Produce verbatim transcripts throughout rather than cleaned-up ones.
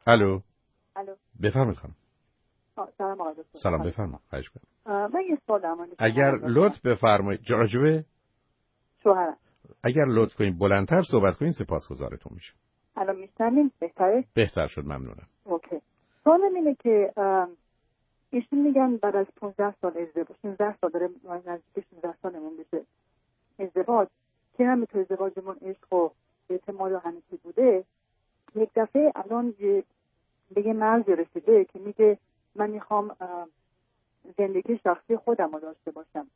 الو. الو. بفرمایید خانم. سلام آقای دکتر. سلام بفرمایید. خواهش می‌کنم. من یه سوال دارم. اگر لطف بفرمایید راجبه شوهرم. اگر لطف کنید بلندتر صحبت کنید سپاسگزارتون میشه. الان میشنوین بهتره؟ بهتر شد ممنونم. اوکی. سوالم اینه که ایشون میگن بعد از پانزده سال ازدواج، شانزده سال داره نزدیک شانزده سالمون بشه ازدواج، که هم تو ازدواجمون عشق و اعتماد و همه چی بوده، یک دفعه الان به یه مرز رسیده که میگه من میخوام زندگی شخصی خودم رو داشته باشم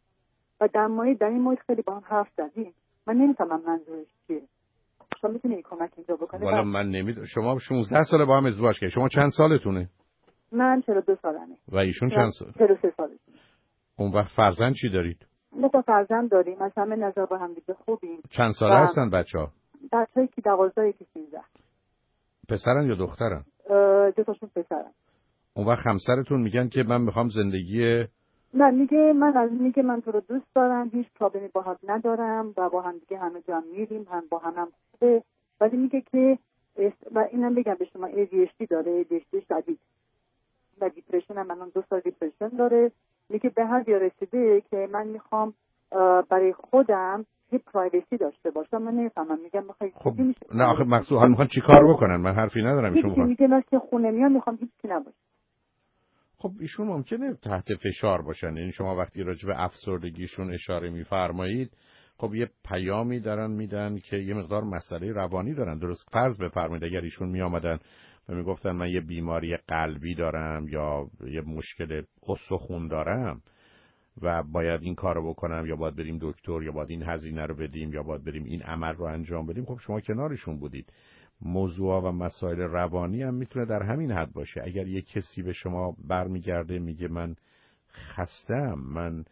و در مورد در این مورد خیلی با هم حرف زدیم. من نمیفهمم منظورش چیه. شما میتونی کمک اینجا بکنید؟ والا من نمیدونم. شما شانزده سال با هم ازدواج کردید. شما چند سالتونه؟ من چهل و دو سالمه. و ایشون چند سال؟ چهل و سه سالشونه. اون وقت فرزند چی دارید؟ دو تا فرزند داریم. از همه نظر با هم دیگه خوبیم. چند ساله هستن بچه‌ها؟ بچه‌ای که دوازده یکی سیزده. پسرن یا دخترن؟ دو تاشون پسرن. اون وقت همسرتون میگن که من میخوام زندگی نه میگه من از میگه من تو رو دوست دارم، هیچ پرابلمی باهات ندارم و با هم دیگه همه جا میریم، هم با هم هم خوبه، ولی میگه که و اینم بگم به شما ای دی اچ دی داره، ای دی اچ دی شدید و دیپرشن هم الان دو سال دیپرشن داره. میگه به حد رسیده که من میخوام برای خودم یه پرایوسی داشته باشم. من نمیفهمم. میگم میخوای خب نه آخه مقصود حال میخوان چیکار بکنن؟ من حرفی ندارم. ایشون میخواد میگه من که خونه میام میخوام هیچ کی نباشه. خب ایشون ممکنه تحت فشار باشن. یعنی شما وقتی راجع به افسردگیشون اشاره میفرمایید، خب یه پیامی دارن میدن که یه مقدار مسئله روانی دارن. درست فرض بفرمایید اگر ایشون میآمدن و میگفتن من یه بیماری قلبی دارم یا یه مشکل استخون دارم و باید این کارو بکنم یا باید بریم دکتر یا باید این هزینه رو بدیم یا باید بریم این عمل رو انجام بدیم، خب شما کنارشون بودید. موضوعا و مسائل روانی هم میتونه در همین حد باشه. اگر یک کسی به شما برمیگرده میگه من خستم، من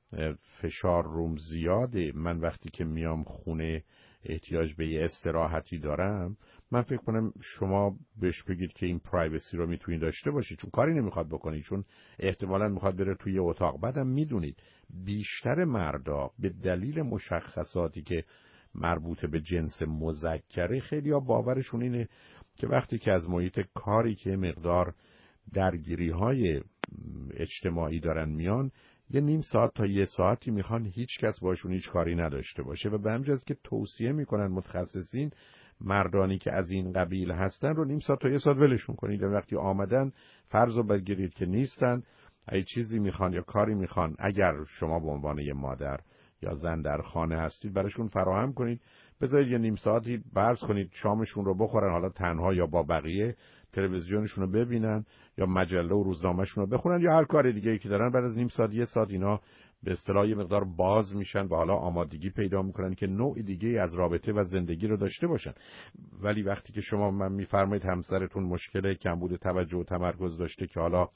فشار روم زیاده، من وقتی که میام خونه احتیاج به یه استراحتی دارم، من فکر کنم شما بهش بگید که این پرایوسی رو میتونید داشته باشید، چون کاری نمیخواد بکنید، چون احتمالاً میخواد بره توی اتاق. بعدم میدونید بیشتر مردا به دلیل مشخصاتی که مربوط به جنس مذکره خیلی ها باورشون اینه که وقتی که از محیط کاری که مقدار درگیری های اجتماعی دارن میان، یه نیم ساعت تا یه ساعتی میخوان هیچ کس باشون هیچ کاری نداشته باشه و به همین جهت که توصیه میکنن متخصصین مردانی که از این قبیل هستن رو نیم ساعت تا یه ساعت ولشون کنید. وقتی آمدن فرض رو بگیرید که نیستن، اگه چیزی میخوان یا کاری میخوان، اگر شما به عنوان یه مادر یا زن در خانه هستید براشون فراهم کنید. بذارید یه نیم ساعتی برز کنید شامشون رو بخورن، حالا تنها یا با بقیه، تلویزیونشون رو ببینن یا مجله و روزنامه‌شون رو بخونن یا هر کار دیگه‌ای که دارن. بعد از نیم ساعت یه ساعت اینا به اصطلاح یه مقدار باز میشن و حالا آمادگی پیدا میکنن که نوع دیگه از رابطه و زندگی رو داشته باشن. ولی وقتی که شما من میفرمایید همسرتون مشکل کمبود توجه و تمرکز داشته که حالا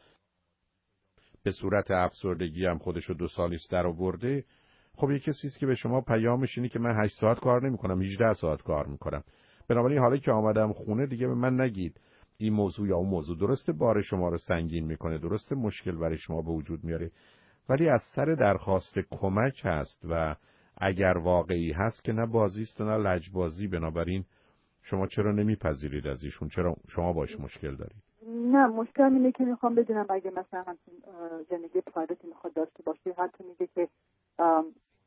به صورت افسردگی هم خودشو دو سالیست در آورده، خب یه کسی است که به شما پیامش اینه که من هشت ساعت کار نمی‌کنم، هجده ساعت کار می‌کنم. بنابراین حالا که آمدم خونه دیگه به من نگید این موضوع یا اون موضوع. درسته بار شما رو سنگین میکنه، درسته مشکل برای شما به وجود میاره، ولی از سر درخواست کمک هست و اگر واقعی هست که نه بازیست و نه لجبازی. بنابراین شما چرا نمیپذیرید از ایشون؟ چرا شما باش مشکل دارید؟ نه مشکل اینه که میخوام بدونم اگه مثلا همچین زندگی پرایوتی میخواد داشته باشه، حتی میگه که آم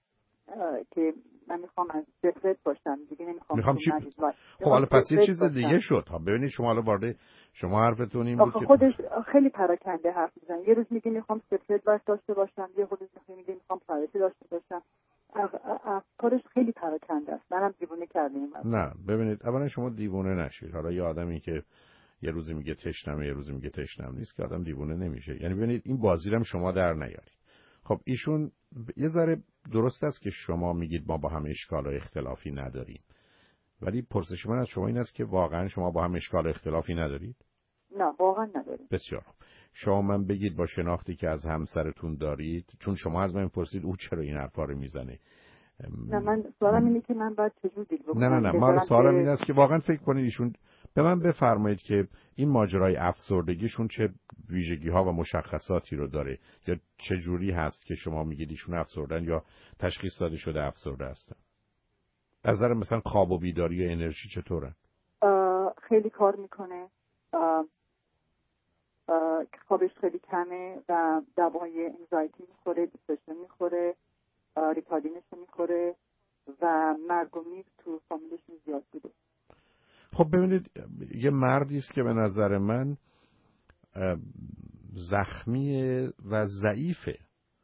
که من میخوام از سفرت باشم دیگه، نمیخوام میخوام چی؟ خب حالا پس یه چیز دیگه شد. ها ببینید شما حالا وارد شما حرفتون این بود که خودش خیلی پراکنده حرف میزنه. یه روز میگه میخوام سفرت باش داشته باشم، یه روز میگه میخوام پرایوتی داشته باشم. افکارش خیلی پراکنده است. منم دیوونه کردم. نه ببینید اولا شما دیوونه نشید. حالا یه آدمی که یه روزی میگه تشنمه یه روزی میگه تشنم نیست که آدم دیوونه نمیشه. یعنی ببینید این بازی رو شما در نیارید. خب ایشون یه ذره درست است که شما میگید ما با هم اشکال و اختلافی نداریم، ولی پرسش من از شما این است که واقعا شما با هم اشکال و اختلافی ندارید؟ نه واقعا نداریم. بسیار خوب. شما من بگید با شناختی که از همسرتون دارید، چون شما از من پرسید او چرا این حرفا رو میزنه. نه من سوالم اینه که من باید چجور دیل بکنم. نه نه نه ما سوالم این است که واقعا فکر کنید ایشون به من بفرمایید که این ماجرای افسردگیشون چه ویژگی ها و مشخصاتی رو داره یا چه جوری هست که شما میگید ایشون افسردن یا تشخیص داده شده افسرده هستن. از نظر مثلا خواب و بیداری و انرژی چطورن؟ خیلی کار میکنه، خوابش خیلی کمه و دوای انزایتی میخوره، دیپرشن میخوره، ریتالینش میخوره و مرگ و میر تو فامیلشون زیاد بوده. خب ببینید یه مردی است که به نظر من زخمی و ضعیفه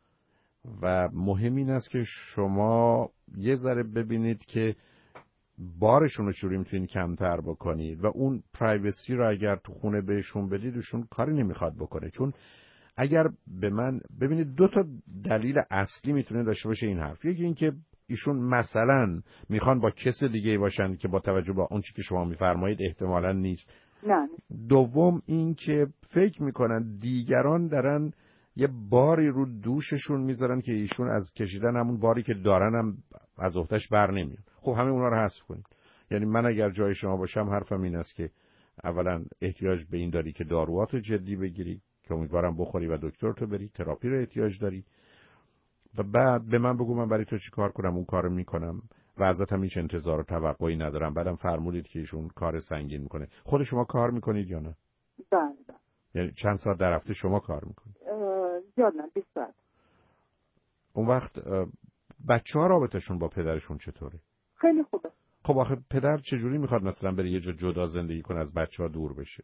و مهم این است که شما یه ذره ببینید که بارشون رو چوری میتونید کمتر بکنید و اون پرایوسی رو اگر تو خونه بهشون بدید ایشون کاری نمیخواد بکنه. چون اگر به من ببینید دو تا دلیل اصلی میتونه داشته باشه این حرف. یکی این که ایشون مثلا میخوان با کس دیگه باشن که با توجه به اون چی که شما میفرمایید احتمالاً نیست. نه. دوم این که فکر میکنن دیگران دارن یه باری رو دوششون میذارن که ایشون از کشیدن همون باری که دارن هم از عهده‌اش بر نمیاد. خب همه اونا رو حذف کنید. یعنی من اگر جای شما باشم حرفم این است که اولا احتیاج به این داری که داروات جدی بگیری که امیدوارم بخوری و دکتر تو بری، تراپی رو احتیاج داری و بعد به من بگو من برای تو چی کار کنم، اون کارو میکنم و ازت هم هیچ انتظار و توقعی ندارم. بعدم فرمودید که ایشون کار سنگین میکنه. خود شما کار میکنید یا نه؟ بله. یعنی چند ساعت در هفته شما کار میکنید؟ زیاد نه، بیست ساعت. اون وقت بچه‌ها رابطه‌شون با پدرشون چطوره؟ خیلی خوبه. خب آخه پدر چجوری میخواد مثلا بره یه جا جدا زندگی کنه از بچه‌ها دور بشه؟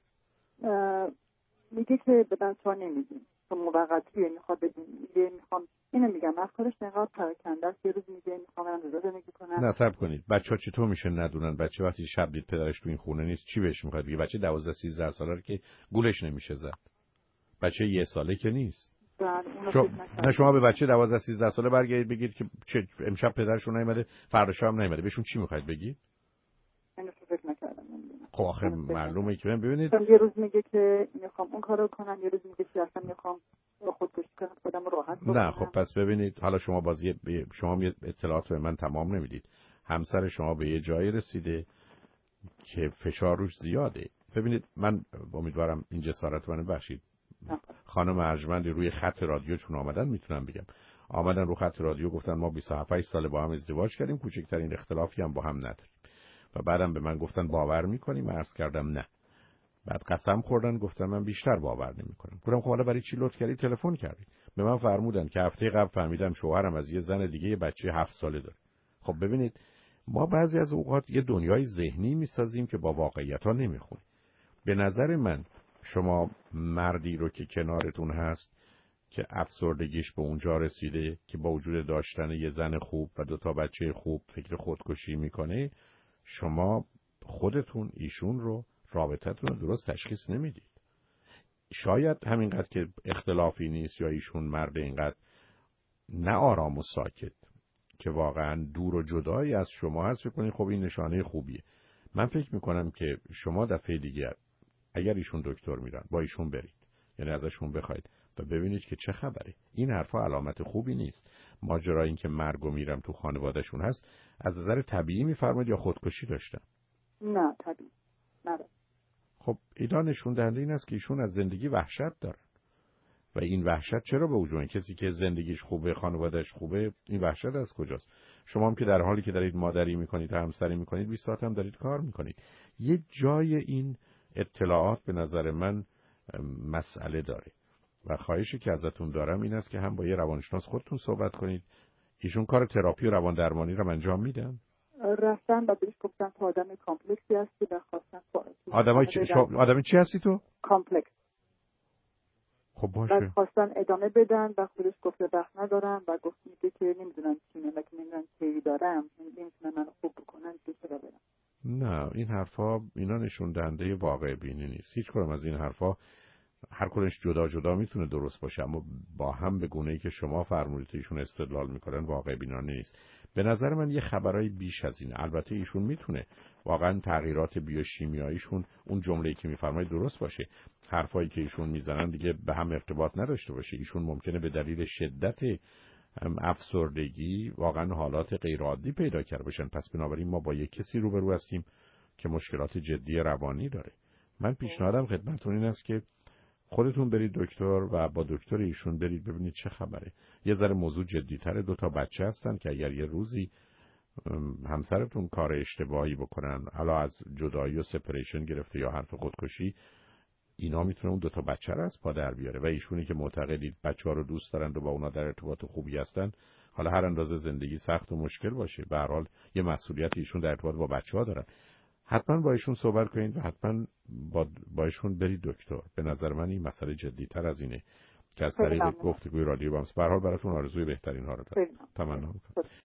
میگه که به بچه‌ها نمیدیم، تو موقتیه میخواد بدیم، میگه میخوام اینو میگم افکارش نقدر پراکنده است. یه روز میگه میخوام برم جدا زندگی کنم. نصب کنید بچه‌ها چطور میشه ندونن؟ بچه وقتی شب دید پدرش تو این خونه نیست چی بهش میخواد بگه؟ بچه دوازده سیزده ساله رو که گولش نمیشه زد. بچه یه ساله که نیست. شما نه شما به بچه دوازده سیزده ساله برگردید بگید که چه امشب پدرشون نیومده فردا شب هم نیومده، بهشون چی میخواید بگید؟ اینو فکر نکردم. خب آخه معلومه که ببینید یه روز میگه که میخوام اون کارو کنم، یه روز میگه که اصلا میخوام خودکشی کنم خودم راحت بکنم. نه خب پس ببینید حالا شما بازی شما یه اطلاعات به من تمام نمیدید. همسر شما به یه جایی رسیده که فشار روش زیاده. ببینید من امیدوارم این جسارت منو بخشید. خانم ارجمند روی خط رادیو چون آمدن میتونم بگم آمدن رو خط رادیو گفتن ما بیست و هفت سال با هم ازدواج کردیم، کوچکترین اختلافی هم با هم نداریم و بعدم به من گفتن باور میکنیم؟ عرض کردم نه. بعد قسم خوردن گفتن من بیشتر باور نمیکنم. گفتم خب حالا برای چی لطف کردی تلفن کردی؟ به من فرمودن که هفته قبل فهمیدم شوهرم از یه زن دیگه یه بچه هفت ساله داره. خب ببینید ما بعضی از اوقات یه دنیای ذهنی میسازیم که با واقعیت‌ها نمیخونه. به نظر من شما مردی رو که کنارتون هست که افسردگیش به اونجا رسیده که با وجود داشتن یه زن خوب و دو تا بچه خوب فکر خودکشی میکنه، شما خودتون ایشون رو رابطتون رو درست تشخیص نمیدید. شاید همینقدر که اختلافی نیست یا ایشون مرد اینقدر نه آرام و ساکت که واقعا دور و جدایی از شما هست، فکر کنید خب این نشانه خوبیه. من فکر میکنم که شما دفعه دیگه اگر ایشون دکتر میرن با ایشون برید، یعنی ازشون بخواید و ببینید که چه خبره. این حرفا علامت خوبی نیست. ماجرا این که مرگ و میرم تو خانوادهشون هست از نظر طبیعی میفرمایید یا خودکشی داشتن؟ نه طبیعی. نه. خب اینا نشون دهنده این است که ایشون از زندگی وحشت دارن و این وحشت چرا به وجود کسی که زندگیش خوبه خانوادهش خوبه این وحشت از کجاست؟ شما هم که در حالی که دارید مادری میکنید همسری میکنید بیست ساعت هم دارید کار میکنید. یه جای این اطلاعات به نظر من مسئله داره و خواهشی که ازتون دارم این است که هم با یه روانشناس خودتون صحبت کنید. ایشون کار تراپی و روان درمانی رو انجام میدن؟ رفتن و بهش گفتن تو آدم کامپلکسی هستی و خواستن آدمای چی شو... آدمی چی هستی تو؟ کامپلکس. خب باشه. بعد خواستن ادامه بدن و خودش گفته وقت ندارم و گفت میگه که نمیدونم چی و که نمیدونم چی دارم نمیتونم منو خوب بکنن که چرا برم. نه این حرفا اینا نشون دهنده واقع بینی نیست. هیچ کدوم از این حرفا هر کدومش جدا جدا میتونه درست باشه اما با هم به گونه‌ای که شما فرمودید ایشون استدلال میکنن واقع بینانه نیست. به نظر من یه خبرای بیش از اینه. البته ایشون میتونه واقعا تغییرات بیوشیمیاییشون اون جمله‌ای که میفرمایید درست باشه. حرفایی که ایشون میزنن دیگه به هم ارتباط نداشته باشه. ایشون ممکنه به دلیل شدت افسردگی واقعا حالات غیر عادی پیدا کرده باشن. پس بنابراین ما با یک کسی روبرو هستیم که مشکلات جدی روانی داره. من پیشنهادم خدمتتون این است که خودتون برید دکتر و با دکتر ایشون برید ببینید چه خبره. یه ذره موضوع جدی‌تره. دو تا بچه هستن که اگر یه روزی همسرتون کار اشتباهی بکنن، حالا از جدایی و سپریشن گرفته یا حرف خودکشی، اینا میتونه اون دو تا بچه رو از پا در بیاره و ایشونی که معتقدید بچه‌ها رو دوست دارند و با اونا در ارتباط خوبی هستن، حالا هر اندازه زندگی سخت و مشکل باشه، به هر حال یه مسئولیت ایشون در ارتباط با بچه‌ها دارن. حتما با ایشون صحبت کنید و حتما با با ایشون برید دکتر. به نظر من این مسئله جدی‌تر از اینه که از طریق گفتگوی رادیو بامس. به هر حال براتون آرزوی بهترین ها رو دارم. تمنا می‌کنم.